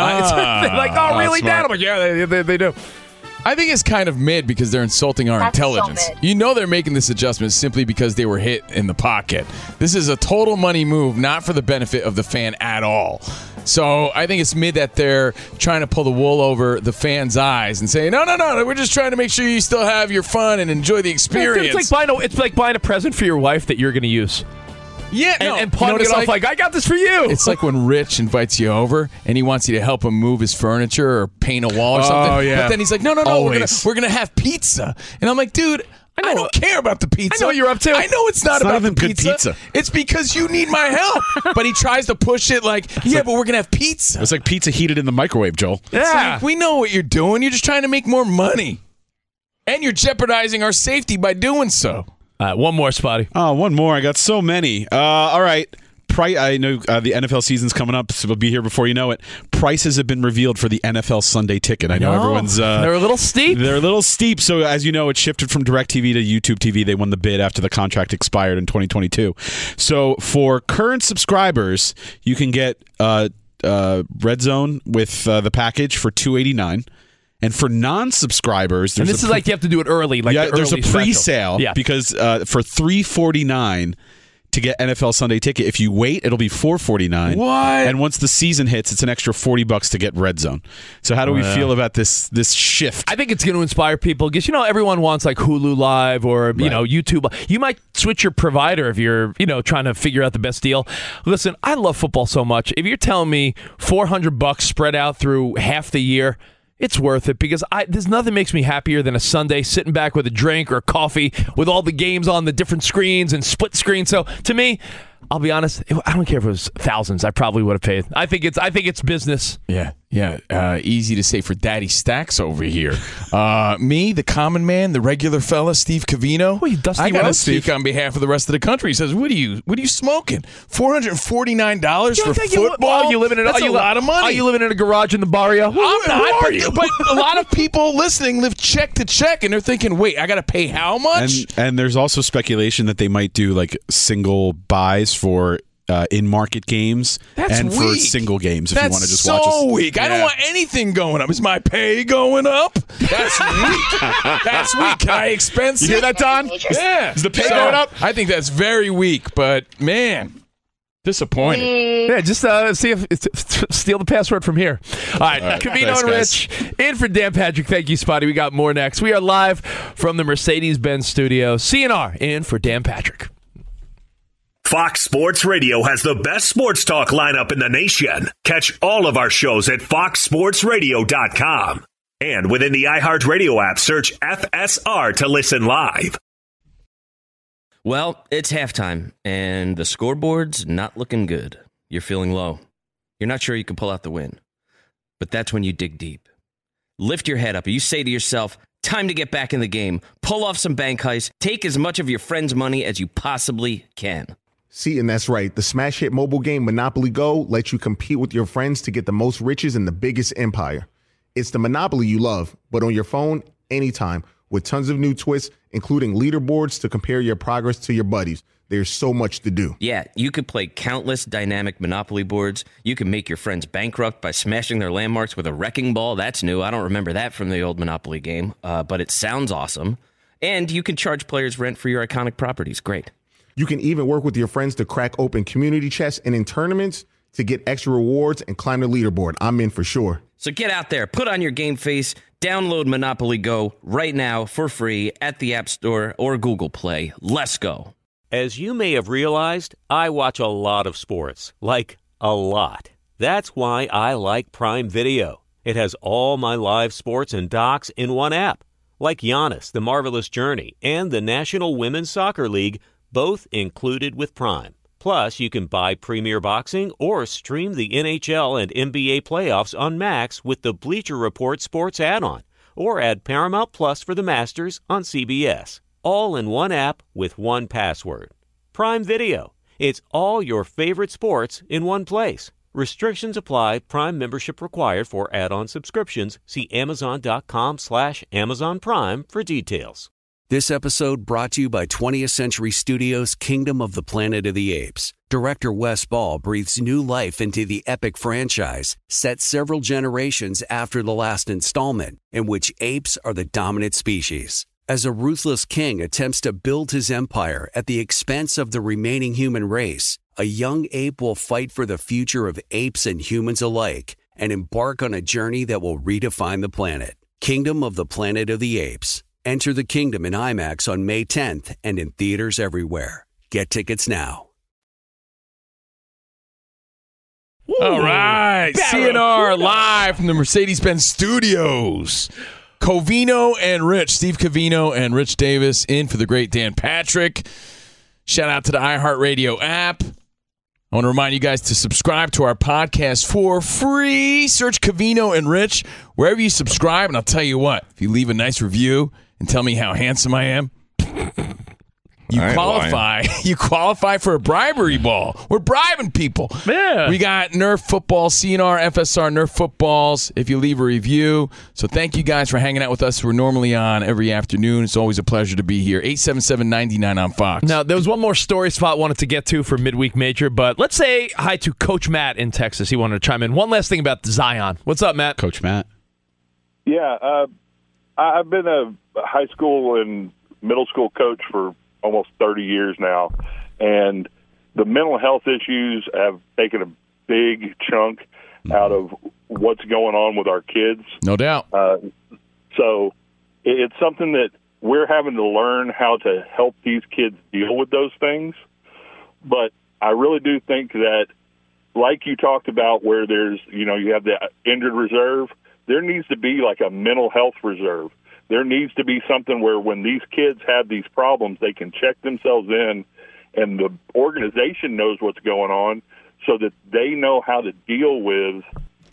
Ah, They're like, oh, really, smart. Dad? I'm like, yeah, they, they, they do. I think it's kind of mid because they're insulting our That's so intelligence. mid. You know they're making this adjustment simply because they were hit in the pocket. This is a total money move, not for the benefit of the fan at all. So I think it's mid that they're trying to pull the wool over the fans' eyes and say, no, no, no, we're just trying to make sure you still have your fun and enjoy the experience. It's like buying a, it's like buying a present for your wife that you're going to use. yeah, And, no, and you know pawning what it it's off like, I got this for you. It's like when Rich invites you over and he wants you to help him move his furniture or paint a wall or Oh, something. yeah. But then he's like, no, no, no, we're gonna, Always. we're gonna have pizza. And I'm like, dude, I, don't care about the pizza. I know what you're up to. I know it's not It's not about even the good pizza. pizza. It's because you need my help. But he tries to push it like, yeah, but we're gonna have pizza. It's like pizza heated in the microwave, Joel. It's yeah. like, we know what you're doing. You're just trying to make more money. And you're jeopardizing our safety by doing so. All right, one more, Spotty. Oh, one more. I got so many. Uh, all right. Pri- I know uh, the N F L season's coming up, so we'll be here before you know it. Prices have been revealed for the N F L Sunday ticket. I know No, everyone's... Uh, they're a little steep. They're a little steep. So, as you know, it shifted from DirecTV to YouTube T V. They won the bid after the contract expired in twenty twenty-two. So, for current subscribers, you can get uh, uh, Red Zone with uh, the package for two hundred eighty-nine dollars. And for non-subscribers, there's and this a is pre- like you have to do it early. Like yeah, the there's a early special. pre-sale Yeah. because uh, for three forty-nine to get N F L Sunday Ticket. If you wait, it'll be four forty-nine. What? And once the season hits, it's an extra forty bucks to get Red Zone. So how do we Yeah. feel about this this shift? I think it's going to inspire people because you know everyone wants like Hulu Live or you Right. know YouTube. You might switch your provider if you're you know trying to figure out the best deal. Listen, I love football so much. If you're telling me four hundred bucks spread out through half the year, it's worth it because I, there's nothing makes me happier than a Sunday sitting back with a drink or coffee with all the games on the different screens and split screen. So to me, I'll be honest, I don't care if it was thousands. I probably would have paid. I think it's I think it's business. Yeah, yeah. Uh, easy to say for Daddy Stacks over here. Uh, me, the common man, the regular fella, Steve Covino. Well, you Dusty I gotta Rhodes, speak Steve. on behalf of the rest of the country. He says, "What are you? What are you smoking? Four hundred and forty-nine dollars You for think you- football? Are you living in? That's are you a li- lot of money. Are you living in a garage in the barrio? I'm not, but, but a lot of people listening live check to check, and they're thinking, "Wait, I got to pay how much?" And, and there's also speculation that they might do like single buys for uh, in-market games That's and for weak. single games if That's you want to just so watch. a- weak. I don't Yeah. want anything going up. Is my pay going up? That's weak. That's weak. Can I expense You it? hear that, Don? Yeah. Is the pay So, going up? I think that's very weak, but man, disappointed. Yeah, just uh, see if steal the password from here. All right, All right. Covino Thanks, and guys. Rich in for Dan Patrick. Thank you, Spotty. We got more next. We are live from the Mercedes-Benz studio. C N R in for Dan Patrick. Fox Sports Radio has the best sports talk lineup in the nation. Catch all of our shows at fox sports radio dot com. And within the iHeartRadio app, search F S R to listen live. Well, it's halftime, and the scoreboard's not looking good. You're feeling low. You're not sure you can pull out the win. But that's when you dig deep. Lift your head up. You say to yourself, time to get back in the game. Pull off some bank heists. Take as much of your friend's money as you possibly can. See, and that's right. The smash hit mobile game Monopoly Go lets you compete with your friends to get the most riches in the biggest empire. It's the Monopoly you love, but on your phone, anytime, with tons of new twists, including leaderboards to compare your progress to your buddies. There's so much to do. Yeah, you could play countless dynamic Monopoly boards. You can make your friends bankrupt by smashing their landmarks with a wrecking ball. That's new. I don't remember that from the old Monopoly game, uh, but it sounds awesome. And you can charge players rent for your iconic properties. Great. You can even work with your friends to crack open community chests and in tournaments to get extra rewards and climb the leaderboard. I'm in for sure. So get out there, put on your game face, download Monopoly Go right now for free at the App Store or Google Play. Let's go. As you may have realized, I watch a lot of sports, like a lot. That's why I like Prime Video. It has all my live sports and docs in one app, like Giannis, The Marvelous Journey, and the National Women's Soccer League, both included with Prime. Plus, you can buy Premier Boxing or stream the N H L and N B A playoffs on Max with the Bleacher Report Sports add-on, or add Paramount Plus for the Masters on C B S. All in one app with one password. Prime Video. It's all your favorite sports in one place. Restrictions apply. Prime membership required for add-on subscriptions. See amazon.com slash Amazon Prime for details. This episode brought to you by twentieth Century Studios' Kingdom of the Planet of the Apes. Director Wes Ball breathes new life into the epic franchise, set several generations after the last installment, in which apes are the dominant species. As a ruthless king attempts to build his empire at the expense of the remaining human race, a young ape will fight for the future of apes and humans alike and embark on a journey that will redefine the planet. Kingdom of the Planet of the Apes. Enter the kingdom in IMAX on May tenth and in theaters everywhere. Get tickets now. All right, C N R live from the Mercedes-Benz studios. Covino and Rich, Steve Covino and Rich Davis in for the great Dan Patrick. Shout out to the iHeartRadio app. I want to remind you guys to subscribe to our podcast for free. Search Covino and Rich wherever you subscribe, and I'll tell you what, if you leave a nice review and tell me how handsome I am, you I ain't qualify. You qualify for a bribery ball. We're bribing people. Yeah. We got Nerf football, C N R, F S R, Nerf footballs. If you leave a review, so thank you guys for hanging out with us. We're normally on every afternoon. It's always a pleasure to be here. eight seven seven, nine nine on Fox. Now, there was one more story Spot wanted to get to for Midweek Major, but let's say hi to Coach Matt in Texas. He wanted to chime in. One last thing about Zion. What's up, Matt? Coach Matt. Yeah, uh, I- I've been a high school and middle school coach for almost thirty years now, and the mental health issues have taken a big chunk out of what's going on with our kids. No doubt. Uh, so it- it's something that we're having to learn how to help these kids deal with those things. But I really do think that, like you talked about, where there's, you know, you have the injured reserve, there needs to be like a mental health reserve. There needs to be something where when these kids have these problems, they can check themselves in and the organization knows what's going on so that they know how to deal with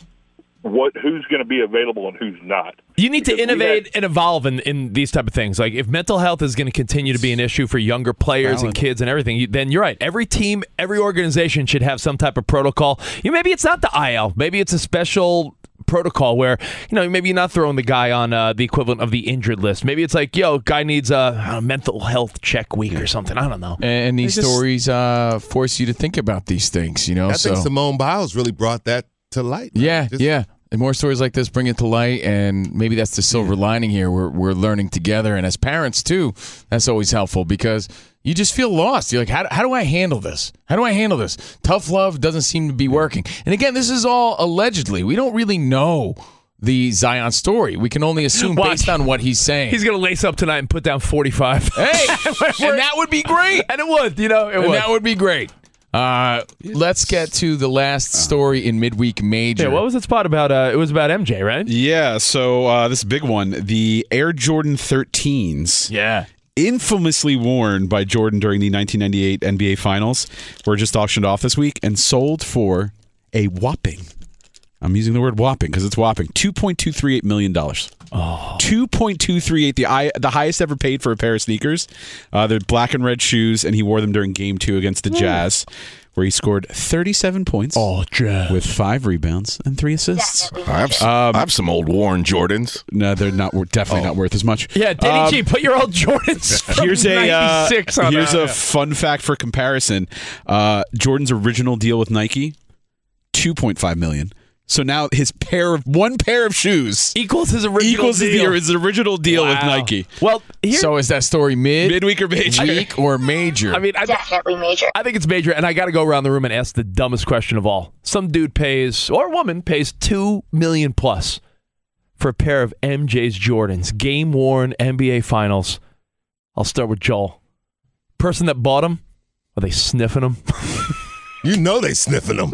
what who's going to be available and who's not. You need Because to we innovate had- and evolve in, in these type of things. Like if mental health is going to continue to be an issue for younger players and kids and everything, you, then you're right. Every team, every organization should have some type of protocol. You maybe it's not the I L, maybe it's a special protocol where, you know, maybe you're not throwing the guy on uh, the equivalent of the injured list. Maybe it's like, yo, guy needs a, a mental health check week or something. I don't know. And these They just- stories uh, force you to think about these things, you know. I so think Simone Biles really brought that to light. yeah, Just- yeah. And more stories like this bring it to light, and maybe that's the silver lining here. We're we're learning together, and as parents too, that's always helpful because you just feel lost. You're like, how, how do I handle this? How do I handle this? Tough love doesn't seem to be working. And again, this is all allegedly. We don't really know the Zion story. We can only assume Watch. based on what he's saying. He's going to lace up tonight and put down forty-five. Hey, and that would be great. And it would, you know, it and would. that would be great. Uh, let's get to the last story in midweek major. Yeah, what was that spot about? Uh, it was about M J, right? Yeah, so uh, this big one, the Air Jordan thirteens. Yeah. Infamously worn by Jordan during the nineteen ninety-eight N B A Finals, were just auctioned off this week and sold for a whopping, I'm using the word whopping because it's whopping, two point two three eight million dollars. Oh. two point two three eight, the I, the highest ever paid for a pair of sneakers. Uh, they're black and red shoes, and he wore them during game two against the Jazz, where he scored thirty-seven points oh, Jazz. with five rebounds and three assists. I have, some, Um, I have some old worn Jordans. No, they're not. wor- Definitely Oh. not worth as much. Yeah, Denny Um, G, put your old Jordans from Here's a uh, ninety-six on here's that. a fun fact for comparison. Uh, Jordan's original deal with Nike, two point five million. So now his pair of one pair of shoes equals his original equals his, deal. his original deal with Wow. Nike. Well, here, So is that story mid, Midweek or major? week, or major? I mean, I, Definitely major. I think it's major, and I got to go around the room and ask the dumbest question of all. Some dude pays, or woman pays, two million plus for a pair of M J's Jordans, game worn N B A Finals. I'll start with Joel. Person that bought them, are they sniffing them? You know they sniffing them.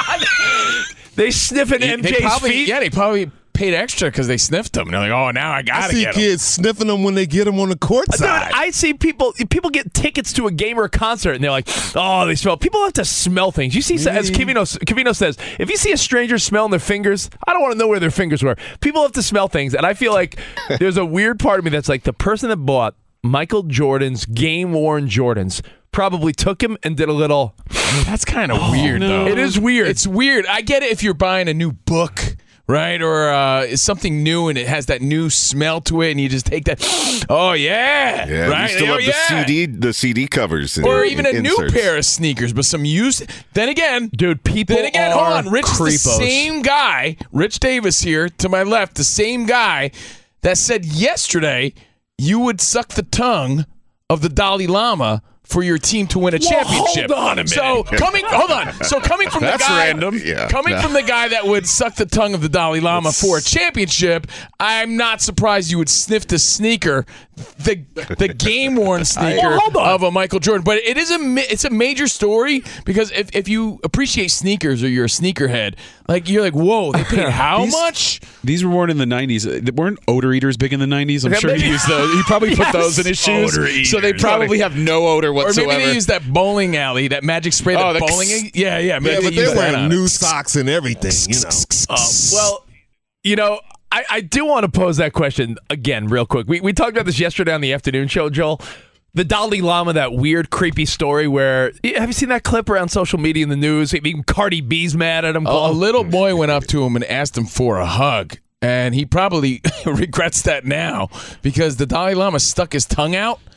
They sniffing They- M they J's probably, feet. Yeah, they probably paid extra because they sniffed them. And they're like, oh, now I I gotta see get them. kids sniffing them when they get them on the court Dude, side. I see people people get tickets to a game or a concert, and they're like, oh, they smell. People have to smell things. You see, as Kivino, Kivino says, if you see a stranger smelling their fingers, I don't want to know where their fingers were. People have to smell things, and I feel like there's a weird part of me that's like the person that bought Michael Jordan's game-worn Jordans probably took him and did a little. That's kind of weird, though. It is weird. It's weird. I get it if you're buying a new book, right? Or uh, it's something new and it has that new smell to it, and you just take that. Oh yeah, Yeah, right. you still oh, have yeah. the C D, the C D covers, and- Or even a and new inserts. pair of sneakers, but some used. Then again, dude, people. Then again, are hold on. Rich is creepos. the same guy. Rich Davis here to my left, the same guy that said yesterday you would suck the tongue of the Dalai Lama for your team to win a Whoa, championship. hold on a minute. So coming, hold on. So coming from That's the guy, random. Yeah. coming Yeah. from the guy that would suck the tongue of the Dalai Lama for a championship, I'm not surprised you would sniff the sneaker, the the game worn sneaker Well, hold on. of a Michael Jordan. But it is a ma- it's a major story because if if you appreciate sneakers or you're a sneakerhead, like you're like, whoa, they paid how These- much? These were worn in the nineties. Uh, Weren't odor eaters big in the nineties? I'm Yeah, sure he maybe- used those. He probably put Yes. those in his shoes. Odor So they eaters. probably have no odor Or whatsoever. maybe they use that bowling alley, that magic spray, Oh, that the bowling. kss. Yeah, yeah. Maybe yeah, but they use they're that wearing on new it. socks and everything, you know. Uh, well, you know, I, I do want to pose that question again real quick. We we talked about this yesterday on the afternoon show, Joel. The Dalai Lama, that weird, creepy story where, have you seen that clip around social media in the news? Even Cardi B's mad at him. A, a little boy went up to him and asked him for a hug. And he probably regrets that now because the Dalai Lama stuck his tongue out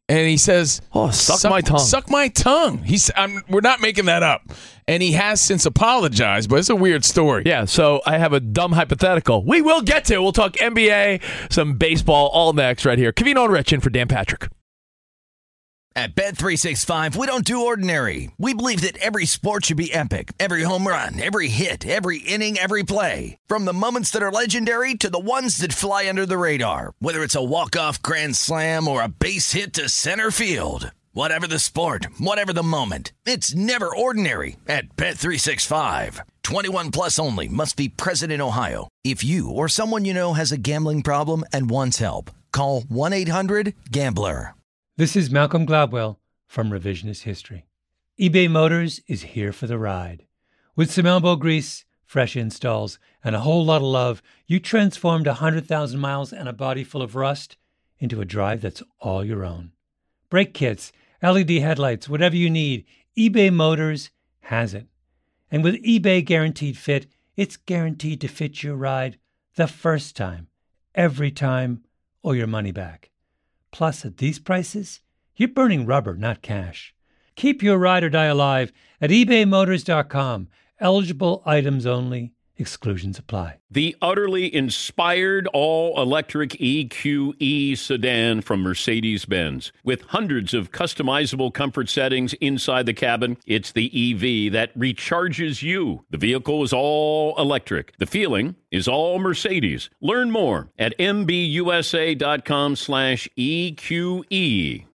And he says, "Oh, suck my tongue." Suck my tongue. He's. I'm, we're not making that up. And he has since apologized, but it's a weird story. Yeah, so I have a dumb hypothetical. We will get to. We'll talk N B A, some baseball, all next right here. Covino and Rich in for Dan Patrick. At Bet three sixty-five, we don't do ordinary. We believe that every sport should be epic. Every home run, every hit, every inning, every play. From the moments that are legendary to the ones that fly under the radar. Whether it's a walk-off grand slam or a base hit to center field. Whatever the sport, whatever the moment, it's never ordinary at Bet three sixty-five. twenty-one plus only. Must be present in Ohio. If you or someone you know has a gambling problem and wants help, call one eight hundred gambler. This is Malcolm Gladwell from Revisionist History. eBay Motors is here for the ride. With some elbow grease, fresh installs, and a whole lot of love, you transformed one hundred thousand miles and a body full of rust into a drive that's all your own. Brake kits, L E D headlights, whatever you need, eBay Motors has it. And with eBay Guaranteed Fit, it's guaranteed to fit your ride the first time, every time, or your money back. Plus, at these prices, you're burning rubber, not cash. Keep your ride or die alive at ebay motors dot com. Eligible items only. Exclusions apply. The utterly inspired all-electric E Q E sedan from Mercedes-Benz. With hundreds of customizable comfort settings inside the cabin, it's the E V that recharges you. The vehicle is all electric. The feeling is all Mercedes. Learn more at m b u s a dot com slash E Q E.